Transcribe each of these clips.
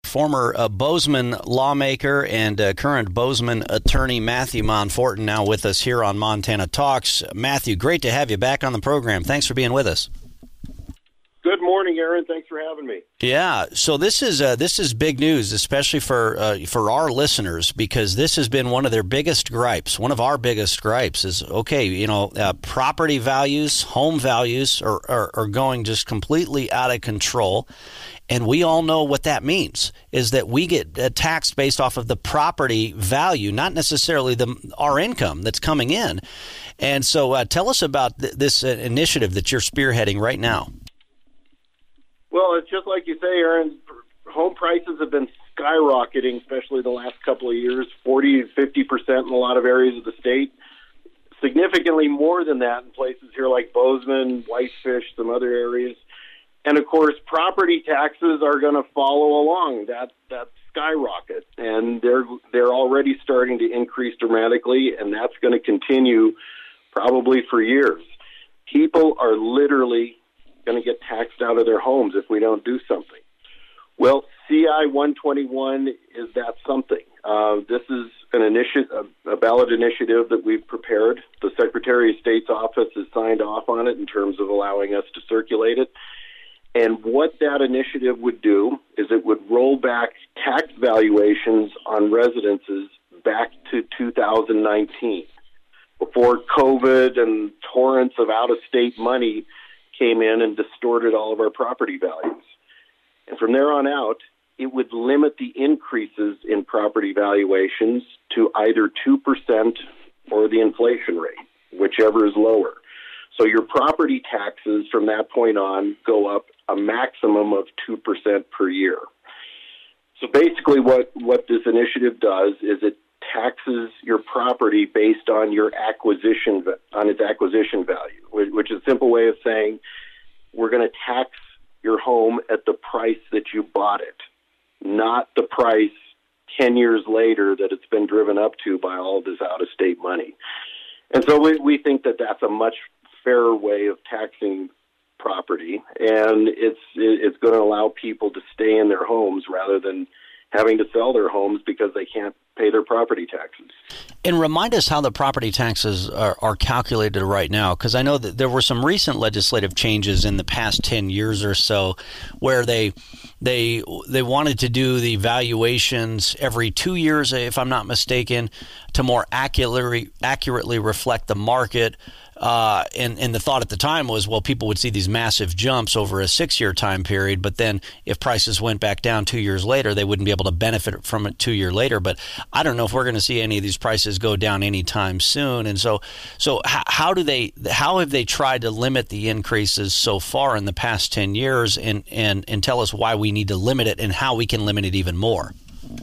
Former Bozeman lawmaker and current Bozeman attorney Matthew Monforton now with us here on Montana Talks. Matthew, great to have you back on the program. Thanks for being with us. Good morning, Aaron. Thanks for having me. Yeah, so this is big news, especially for our listeners, because this has been one of their biggest gripes. One of our biggest gripes is, property values, home values are going just completely out of control. And we all know what that means, is that we get taxed based off of the property value, not necessarily our income that's coming in. And so tell us about this initiative that you're spearheading right now. Well, it's just like you say, Aaron. Home prices have been skyrocketing, especially the last couple of years, 40 to 50% in a lot of areas of the state. Significantly more than that in places here like Bozeman, Whitefish, some other areas. And, of course, property taxes are going to follow along that skyrocket. And they're already starting to increase dramatically, and that's going to continue probably for years. People are literally going to get taxed out of their homes if we don't do something. Well, CI 121 is that something. This is an initiative, a ballot initiative that we've prepared. The Secretary of State's office has signed off on it in terms of allowing us to circulate it. And what that initiative would do is it would roll back tax valuations on residences back to 2019, before COVID and torrents of out-of-state money came in and distorted all of our property values. And from there on out, it would limit the increases in property valuations to either 2% or the inflation rate, whichever is lower. So your property taxes from that point on go up a maximum of 2% per year. So basically what this initiative does is it taxes your property based on its acquisition value, which is a simple way of saying we're going to tax your home at the price that you bought it, not the price 10 years later that it's been driven up to by all of this out-of-state money. And so we think that that's a much fairer way of taxing property, and it's going to allow people to stay in their homes rather than having to sell their homes because they can't pay their property taxes. And remind us how the property taxes are calculated right now, because I know that there were some recent legislative changes in the past 10 years or so where they wanted to do the valuations every 2 years, if I'm not mistaken, to more accurately reflect the market. And the thought at the time was, well, people would see these massive jumps over a 6-year time period, but then if prices went back down 2 years later, they wouldn't be able to benefit from it 2 years later. But I don't know if we're going to see any of these prices go down anytime soon. And so how have they tried to limit the increases so far in the past 10 years and tell us why we need to limit it and how we can limit it even more?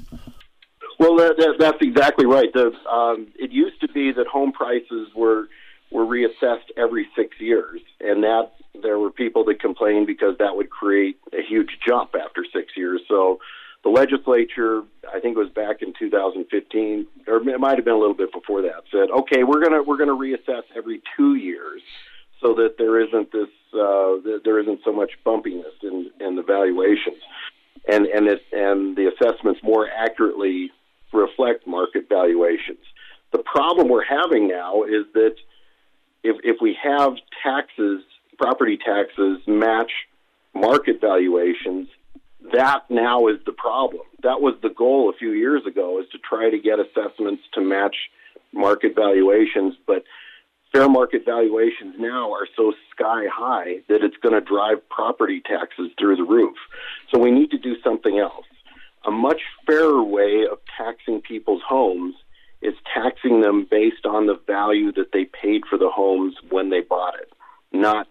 Well, that's exactly right. It used to be that home prices were reassessed every 6 years, and that there were people that complained because that would create a huge jump after 6 years. So the legislature, I think it was back in 2015, or it might have been a little bit before that, said, okay, we're gonna reassess every 2 years so that there isn't so much bumpiness in the valuations, and the assessments more accurately reflect market valuations. The problem we're having now is that if we have property taxes match market valuations, that now is the problem. That was the goal a few years ago, is to try to get assessments to match market valuations. But fair market valuations now are so sky high that it's going to drive property taxes through the roof. So we need to do something else. A much fairer way of taxing people's homes is taxing them based on the value that they paid for the homes when they bought it, not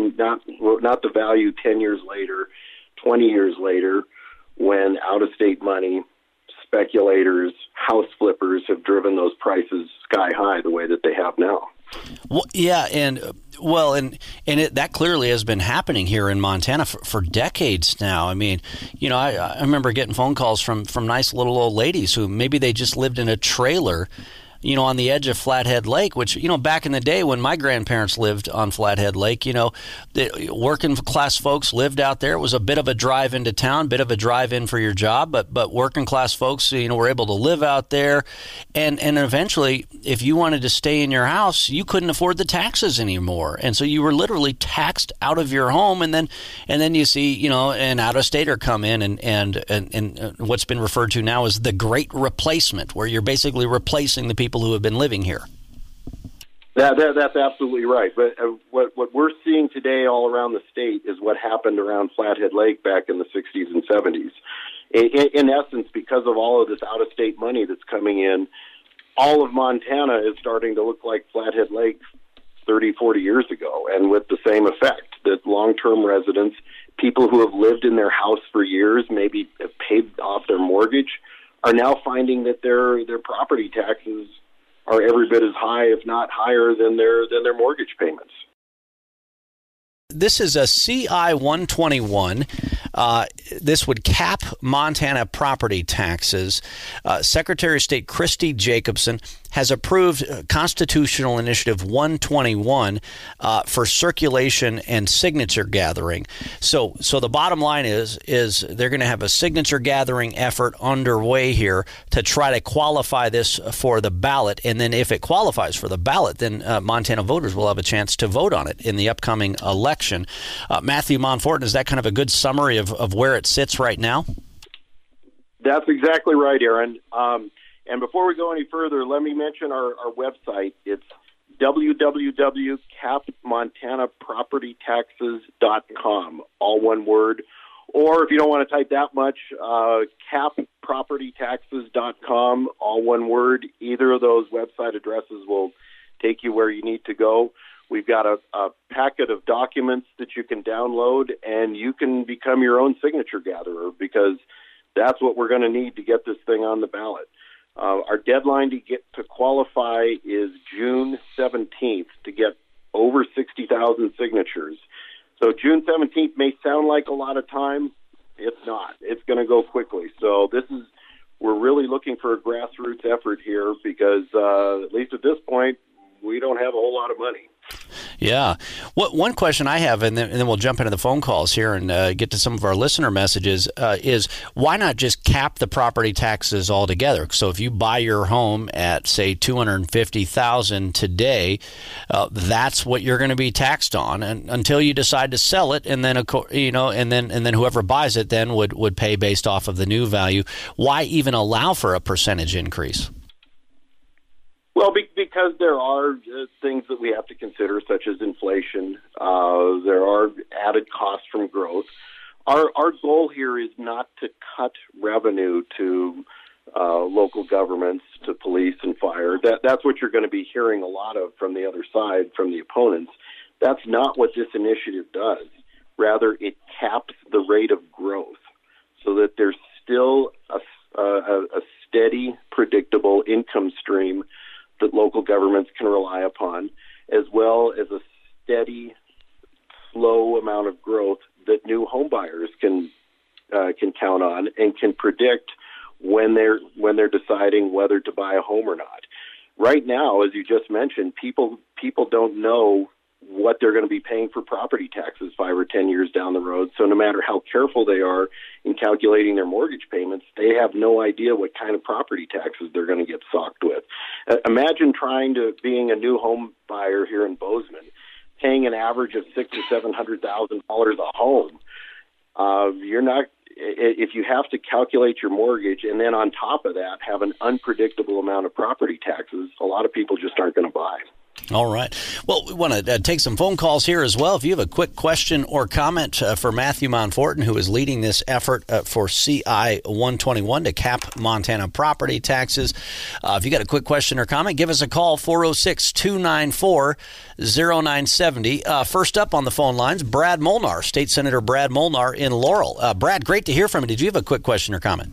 the value 10 years later, 20 years later, when out-of-state money, speculators, house flippers have driven those prices sky high the way that they have now. Well, yeah, that clearly has been happening here in Montana for decades now. I mean, I remember getting phone calls from nice little old ladies who maybe they just lived in a trailer on the edge of Flathead Lake, which, back in the day when my grandparents lived on Flathead Lake, the working class folks lived out there. It was a bit of a drive into town, bit of a drive in for your job, but working class folks, were able to live out there. And eventually, if you wanted to stay in your house, you couldn't afford the taxes anymore. And so you were literally taxed out of your home. And then you see, an out-of-stater come in and what's been referred to now as the Great Replacement, where you're basically replacing the people who have been living here. That's absolutely right. But what we're seeing today all around the state is what happened around Flathead Lake back in the 60s and 70s. In essence, because of all of this out-of-state money that's coming in, all of Montana is starting to look like Flathead Lake 30, 40 years ago, and with the same effect, that long-term residents, people who have lived in their house for years, maybe have paid off their mortgage, are now finding that their property taxes are every bit as high, if not higher, than their mortgage payments. This is a CI 121. This would cap Montana property taxes. Secretary of State Christy Jacobson has approved Constitutional Initiative 121 for circulation and signature gathering. So the bottom line is they're going to have a signature gathering effort underway here to try to qualify this for the ballot. And then if it qualifies for the ballot, then Montana voters will have a chance to vote on it in the upcoming election. Matthew Monforton, is that kind of a good summary of where it sits right now? That's exactly right, Aaron. And before we go any further, let me mention our website. It's www.capmontanapropertytaxes.com, all one word. Or if you don't want to type that much, cappropertytaxes.com, all one word. Either of those website addresses will take you where you need to go. We've got a packet of documents that you can download, and you can become your own signature gatherer, because that's what we're going to need to get this thing on the ballot. Our deadline to qualify is June 17th to get over 60,000 signatures. So June 17th may sound like a lot of time. It's not. It's going to go quickly. So we're really looking for a grassroots effort here, because at least at this point, we don't have a whole lot of money. Yeah. One question I have, and then we'll jump into the phone calls here and get to some of our listener messages, is why not just cap the property taxes altogether? So if you buy your home at, say, $250,000 today, that's what you're going to be taxed on, and until you decide to sell it, and then and then whoever buys it then would pay based off of the new value. Why even allow for a percentage increase? Well, because there are things that we have to consider, such as inflation. There are added costs from growth. Our goal here is not to cut revenue to local governments, to police and fire. That's what you're going to be hearing a lot of from the other side, from the opponents. That's not what this initiative does. Rather, it caps the rate of growth so that there's still a steady, predictable income stream that local governments can rely upon, as well as a steady, slow amount of growth that new home buyers can count on and can predict when they're deciding whether to buy a home or not. Right now, as you just mentioned, people don't know what they're going to be paying for property taxes 5 or 10 years down the road. So no matter how careful they are in calculating their mortgage payments, they have no idea what kind of property taxes they're going to get socked with. Imagine being a new home buyer here in Bozeman, paying an average of $600,000 to $700,000 a home. If you have to calculate your mortgage and then on top of that have an unpredictable amount of property taxes, a lot of people just aren't going to buy. All right. Well, we want to take some phone calls here as well. If you have a quick question or comment for Matthew Monforton, who is leading this effort for CI 121 to cap Montana property taxes. If you got a quick question or comment, give us a call, 406-294-0970. First up on the phone lines, Brad Molnar, State Senator Brad Molnar in Laurel. Brad, great to hear from you. Did you have a quick question or comment?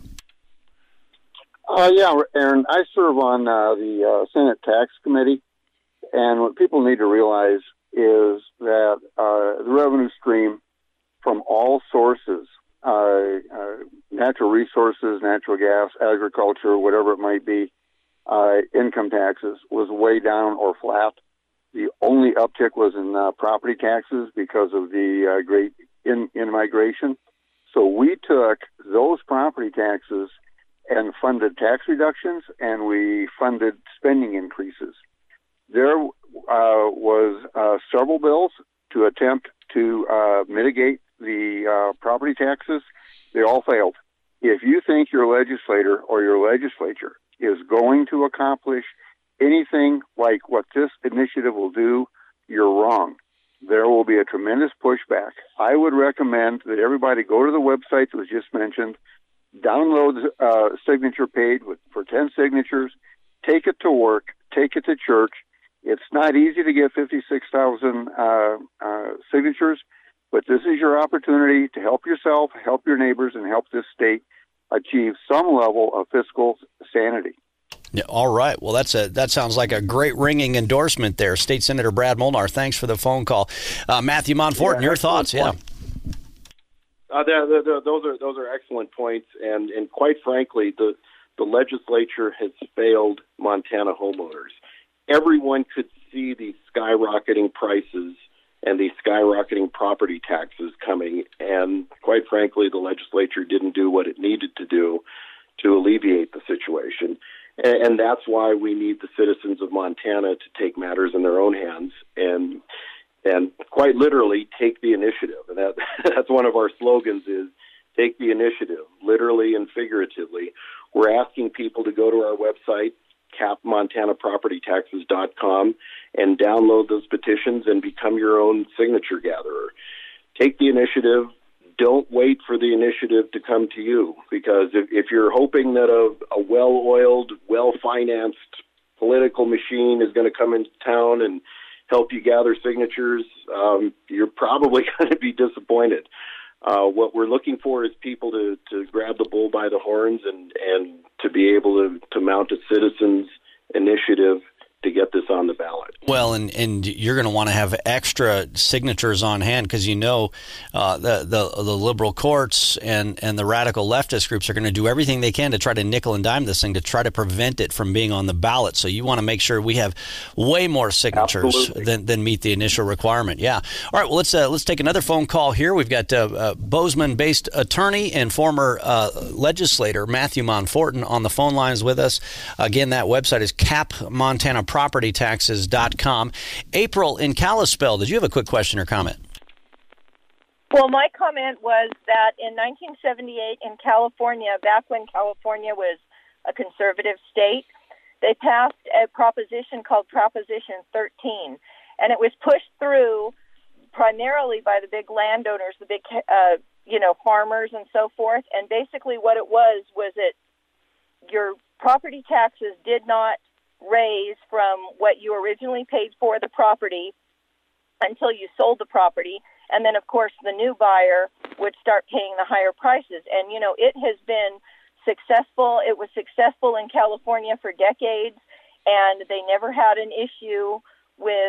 Yeah, Aaron, I serve on the Senate Tax Committee. And what people need to realize is that the revenue stream from all sources, natural resources, natural gas, agriculture, whatever it might be, income taxes was way down or flat. The only uptick was in property taxes because of the great in-migration. So we took those property taxes and funded tax reductions, and we funded spending increases. There was several bills to attempt to mitigate the property taxes. They all failed. If you think your legislator or your legislature is going to accomplish anything like what this initiative will do, you're wrong. There will be a tremendous pushback. I would recommend that everybody go to the website that was just mentioned, download the signature page for 10 signatures, take it to work, take it to church. It's not easy to get 56,000 signatures, but this is your opportunity to help yourself, help your neighbors, and help this state achieve some level of fiscal sanity. Yeah, all right. Well, that sounds like a great ringing endorsement there. State Senator Brad Molnar, thanks for the phone call. Matthew Monforton, your thoughts? Yeah. Those are excellent points, and quite frankly, the legislature has failed Montana homeowners. Everyone could see these skyrocketing prices and these skyrocketing property taxes coming, and quite frankly, the legislature didn't do what it needed to do to alleviate the situation. And that's why we need the citizens of Montana to take matters in their own hands and quite literally take the initiative. And that's one of our slogans is take the initiative, literally and figuratively. We're asking people to go to our website, capmontanapropertytaxes.com, and download those petitions and become your own signature gatherer. Take the initiative. Don't wait for the initiative to come to you, because if you're hoping that a well-oiled, well-financed political machine is going to come into town and help you gather signatures, you're probably going to be disappointed. What we're looking for is people to grab the bull by the horns and to be able to mount a citizens initiative to get this on the ballot. Well, and you're going to want to have extra signatures on hand because the liberal courts and the radical leftist groups are going to do everything they can to try to nickel and dime this thing to try to prevent it from being on the ballot. So you want to make sure we have way more signatures than meet the initial requirement. Yeah. All right. Well, let's take another phone call here. We've got Bozeman-based attorney and former legislator Matthew Monforton on the phone lines with us. Again, that website is capmontanapropertytaxes.com. April in Kalispell, did you have a quick question or comment? Well, my comment was that in 1978 in California, back when California was a conservative state, they passed a proposition called Proposition 13, and it was pushed through primarily by the big landowners, the big, farmers and so forth. And basically what it was that your property taxes did not raise from what you originally paid for the property until you sold the property. And then, of course, the new buyer would start paying the higher prices. And, it has been successful. It was successful in California for decades, and they never had an issue with,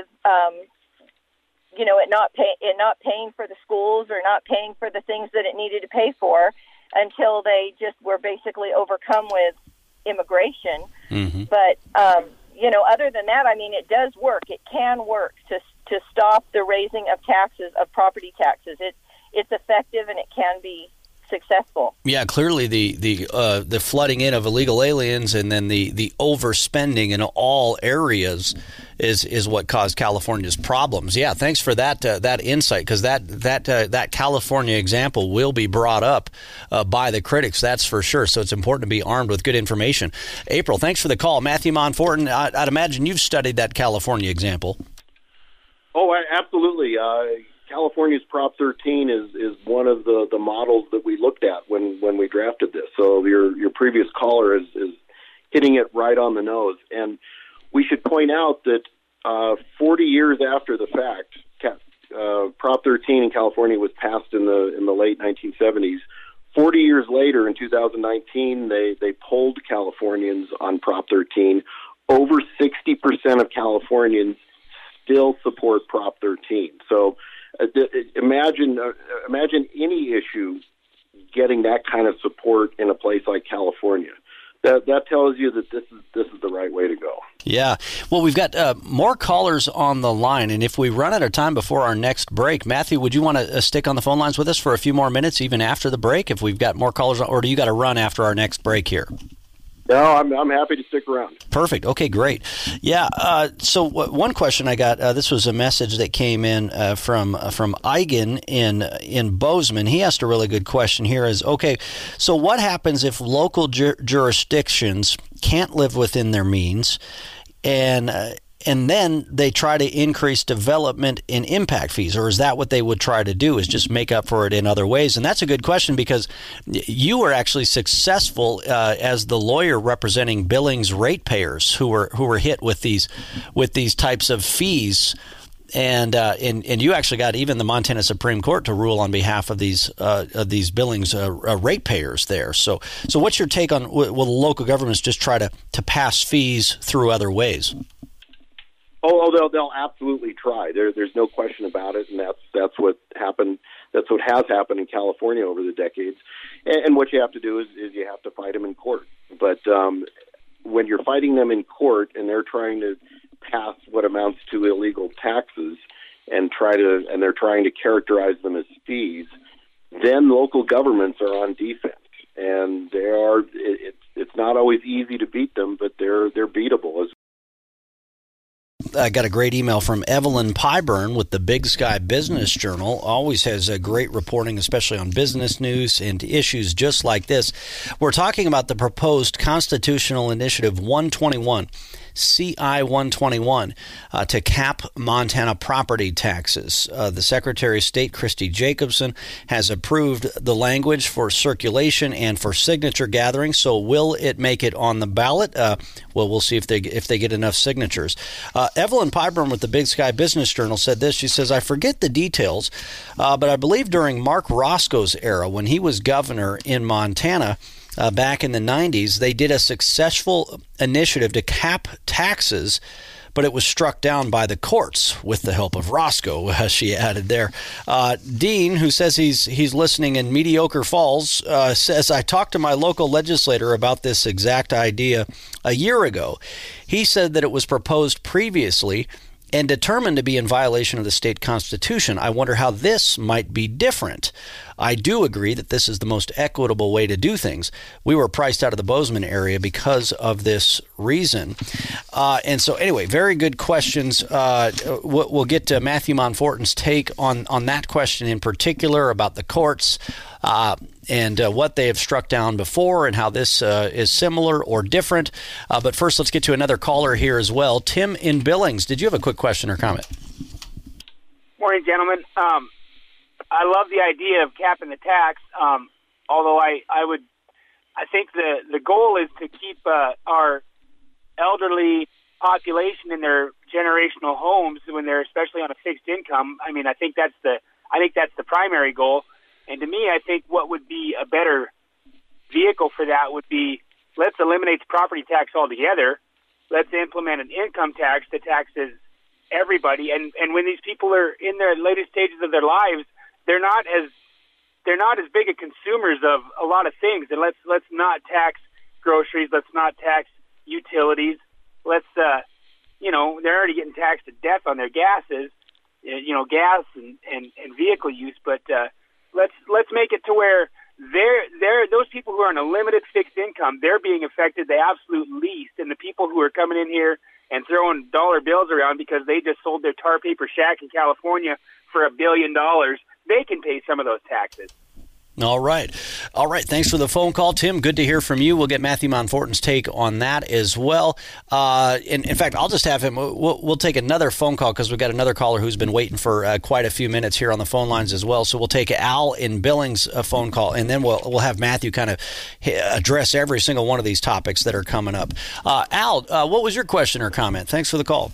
it not paying for the schools or not paying for the things that it needed to pay for until they just were basically overcome with immigration. Mm-hmm. But, other than that, it does work. It can work to stop the raising of taxes, of property taxes. It's effective and it can be successful. Yeah, clearly the flooding in of illegal aliens and then the overspending in all areas is what caused California's problems. Yeah, thanks for that insight, because that California example will be brought up by the critics, that's for sure. So it's important to be armed with good information. April, thanks for the call. Matthew Monforton, I'd imagine you've studied that California example. Oh, absolutely. California's Prop 13 is one of the models that we looked at when we drafted this. So your previous caller is hitting it right on the nose. And we should point out that 40 years after the fact, Prop 13 in California was passed in the late 1970s. 40 years later, in 2019, they polled Californians on Prop 13. Over 60% of Californians still support Prop 13. So imagine any issue getting that kind of support in a place like California. that tells you that this is the right way to go. Yeah. Well, we've got more callers on the line, and if we run out of time before our next break, Matthew, would you want to stick on the phone lines with us for a few more minutes, even after the break, if we've got more callers, or do you got to run after our next break here? No, I'm happy to stick around. Perfect. Okay, great. Yeah. So one question I got. This was a message that came in from Eigen in Bozeman. He asked a really good question here. Is okay. So what happens if local jurisdictions can't live within their means, and then they try to increase development and impact fees? Or is that what they would try to do, is just make up for it in other ways? And that's a good question, because you were actually successful as the lawyer representing Billings ratepayers who were hit with these types of fees. And you actually got even the Montana Supreme Court to rule on behalf of these Billings ratepayers there. So what's your take on, will the local governments just try to pass fees through other ways? Oh, they'll absolutely try. There's no question about it, and that's what happened. That's what has happened in California over the decades. And what you have to do is you have to fight them in court. But when you're fighting them in court and they're trying to pass what amounts to illegal taxes and they're trying to characterize them as fees, then local governments are on defense, and it's not always easy to beat them, but they're beatable as. I got a great email from Evelyn Pyburn with the Big Sky Business Journal. Always has a great reporting, especially on business news and issues just like this. We're talking about the proposed Constitutional Initiative 121, CI 121, to cap Montana property taxes. The Secretary of State, Christy Jacobson, has approved the language for circulation and for signature gathering. So will it make it on the ballot? Well, we'll see if they get enough signatures. Evelyn Pyburn with the Big Sky Business Journal said this. She says, I forget the details, but I believe during Mark Roscoe's era, when he was governor in Montana, back in the 90s, they did a successful initiative to cap taxes, but it was struck down by the courts with the help of Roscoe, as she added there. Dean, who says he's listening in Mediocre Falls, says, I talked to my local legislator about this exact idea a year ago. He said that it was proposed previously and determined to be in violation of the state constitution. I wonder how this might be different. I do agree that this is the most equitable way to do things. We were priced out of the Bozeman area because of this reason. And so anyway, very good questions. We'll get to Matthew Monforton's take on that question in particular about the courts and what they have struck down before and how this is similar or different. But first, let's get to another caller here as well. Tim in Billings, did you have a quick question or comment? Morning, gentlemen. I love the idea of capping the tax, although I think the goal is to keep our elderly population in their generational homes when they're especially on a fixed income. I mean, I think that's the primary goal. And to me, I think what would be a better vehicle for that would be, let's eliminate the property tax altogether. Let's implement an income tax that taxes everybody. And when these people are in their latest stages of their lives, they're not as big a consumers of a lot of things. And let's not tax groceries. Let's not tax utilities. Let's they're already getting taxed to death on their gases, gas and vehicle use. But let's make it to where those people who are on a limited fixed income, they're being affected the absolute least, and the people who are coming in here and throwing dollar bills around because they just sold their tar paper shack in California for $1 billion, they can pay some of those taxes. All right. Thanks for the phone call, Tim. Good to hear from you. We'll get Matthew Monforton's take on that as well. In fact, I'll just have him. We'll take another phone call because we've got another caller who's been waiting for quite a few minutes here on the phone lines as well. So we'll take Al in Billings phone call, and then we'll have Matthew kind of address every single one of these topics that are coming up. Al, what was your question or comment? Thanks for the call.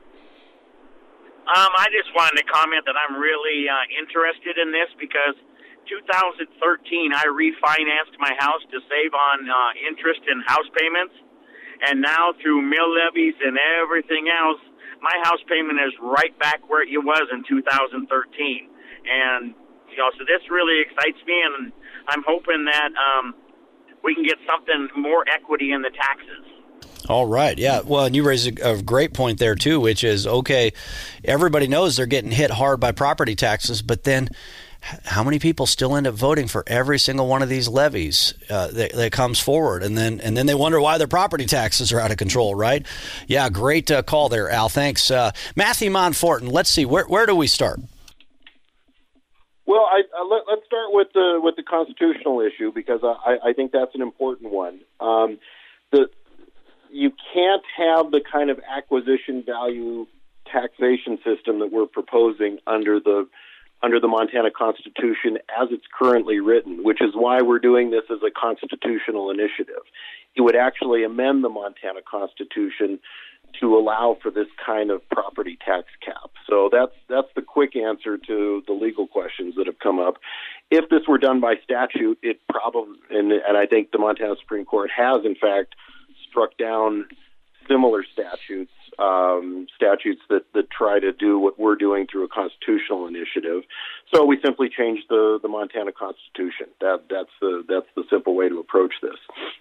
I just wanted to comment that I'm really interested in this because 2013, I refinanced my house to save on interest and house payments. And now through mill levies and everything else, my house payment is right back where it was in 2013. And, so this really excites me, and I'm hoping that we can get something more equity in the taxes. All right. Yeah. Well, and you raise a great point there, too, which is, okay, everybody knows they're getting hit hard by property taxes, but then how many people still end up voting for every single one of these levies that comes forward? And then they wonder why their property taxes are out of control, right? Yeah, great call there, Al. Thanks. Matthew Monforton, let's see, where do we start? Well, let's start with the constitutional issue, because I think that's an important one. You can't have the kind of acquisition value taxation system that we're proposing under the Montana Constitution as it's currently written, which is why we're doing this as a constitutional initiative. It would actually amend the Montana Constitution to allow for this kind of property tax cap. So that's the quick answer to the legal questions that have come up. If this were done by statute, it probably, and I think the Montana Supreme Court has in fact struck down similar statutes that try to do what we're doing through a constitutional initiative. So we simply changed the Montana Constitution. That's the simple way to approach this.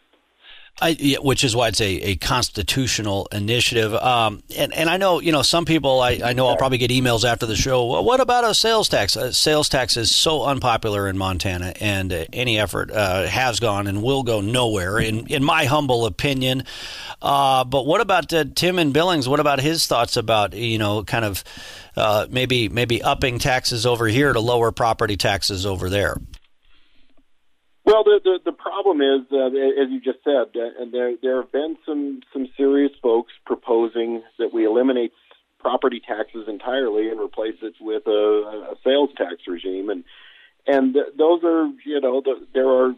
Which is why it's a constitutional initiative. And I know, some people, I know I'll probably get emails after the show. Well, what about a sales tax? Sales tax is so unpopular in Montana, and any effort has gone and will go nowhere, in my humble opinion. But what about Tim in Billings? What about his thoughts about, kind of maybe upping taxes over here to lower property taxes over there? Well, the problem is, as you just said, and there have been some serious folks proposing that we eliminate property taxes entirely and replace it with a sales tax regime, and those are, there are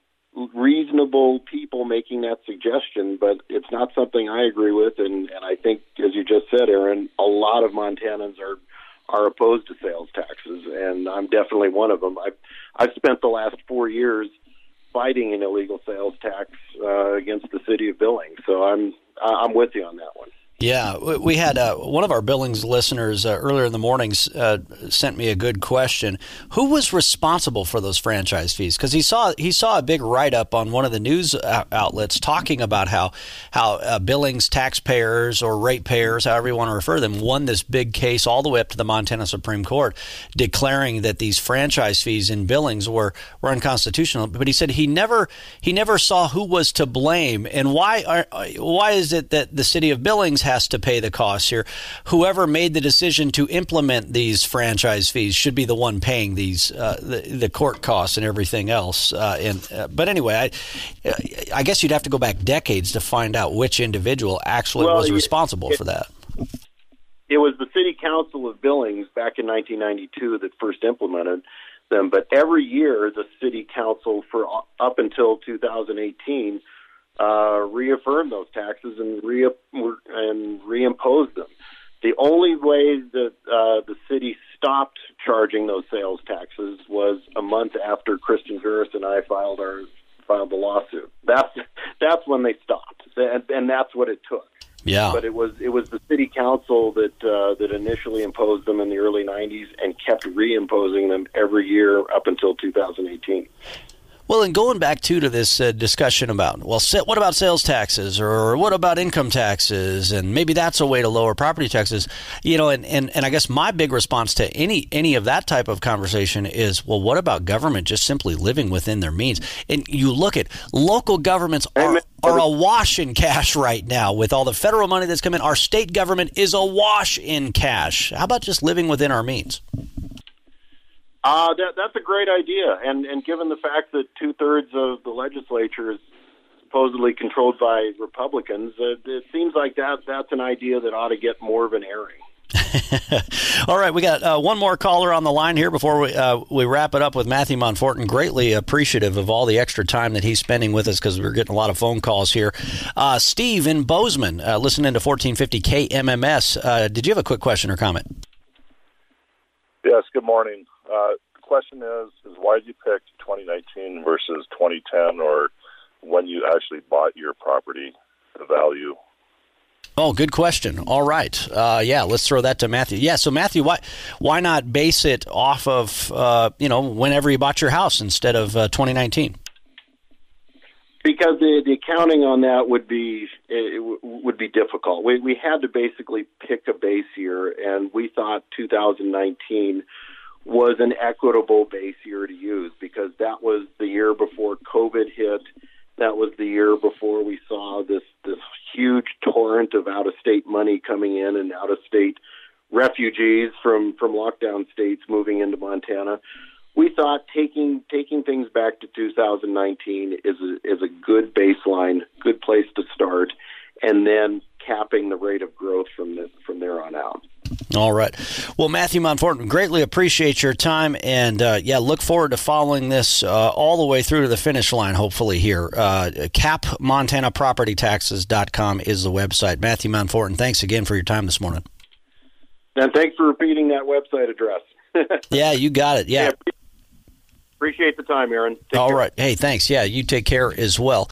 reasonable people making that suggestion, but it's not something I agree with, and I think, as you just said, Aaron, a lot of Montanans are opposed to sales taxes, and I'm definitely one of them. I've spent the last 4 years fighting an illegal sales tax against the city of Billings, so I'm with you on that one. Yeah, we had one of our Billings listeners earlier in the morning sent me a good question. Who was responsible for those franchise fees? Because he saw a big write-up on one of the news outlets talking about how Billings taxpayers or ratepayers, however you want to refer to them, won this big case all the way up to the Montana Supreme Court, declaring that these franchise fees in Billings were unconstitutional. But he said he never saw who was to blame, and why is it that the city of Billings has to pay the costs here? Whoever made the decision to implement these franchise fees should be the one paying these the court costs and everything else. But anyway, I guess you'd have to go back decades to find out which individual actually was responsible for that. It was the City Council of Billings back in 1992 that first implemented them. But every year, the City Council for up until 2018 reaffirmed those taxes and reimposed them. The only way that the city stopped charging those sales taxes was a month after Kristen Juris and I filed the lawsuit. That's when they stopped, and that's what it took. Yeah. But it was the city council that initially imposed them in the early 90s and kept reimposing them every year up until 2018. Well, and going back to this discussion about, what about sales taxes, or what about income taxes, and maybe that's a way to lower property taxes, and I guess my big response to any of that type of conversation is, well, what about government just simply living within their means? And you look at local governments are awash in cash right now with all the federal money that's come in. Our state government is awash in cash. How about just living within our means? That's a great idea, and given the fact that 2/3 of the legislature is supposedly controlled by Republicans, it seems like that's an idea that ought to get more of an airing. All right, we got one more caller on the line here before we wrap it up with Matthew Monforton. Greatly appreciative of all the extra time that he's spending with us because we're getting a lot of phone calls here. Steve in Bozeman, listening to 1450 KMMS. Did you have a quick question or comment? Yes, good morning. The question is why did you pick 2019 versus 2010, or when you actually bought your property, the value? Oh, good question. All right. Let's throw that to Matthew. Yeah, so Matthew, why not base it off of, whenever you bought your house instead of 2019? Because the accounting on that would be difficult. We had to basically pick a base year, and we thought 2019 was an equitable base year to use because that was the year before COVID hit. That was the year before we saw this huge torrent of out-of-state money coming in and out-of-state refugees from lockdown states moving into Montana. We thought taking things back to 2019 is a good baseline, good place to start, and then capping the rate of growth from there on out. All right. Well, Matthew Monforton, greatly appreciate your time, and look forward to following this all the way through to the finish line, hopefully here. CapMontanaPropertyTaxes.com is the website. Matthew Monforton, thanks again for your time this morning. And thanks for repeating that website address. Yeah, you got it. Yeah. Appreciate the time, Aaron. All right. Hey, thanks. Yeah, you take care as well.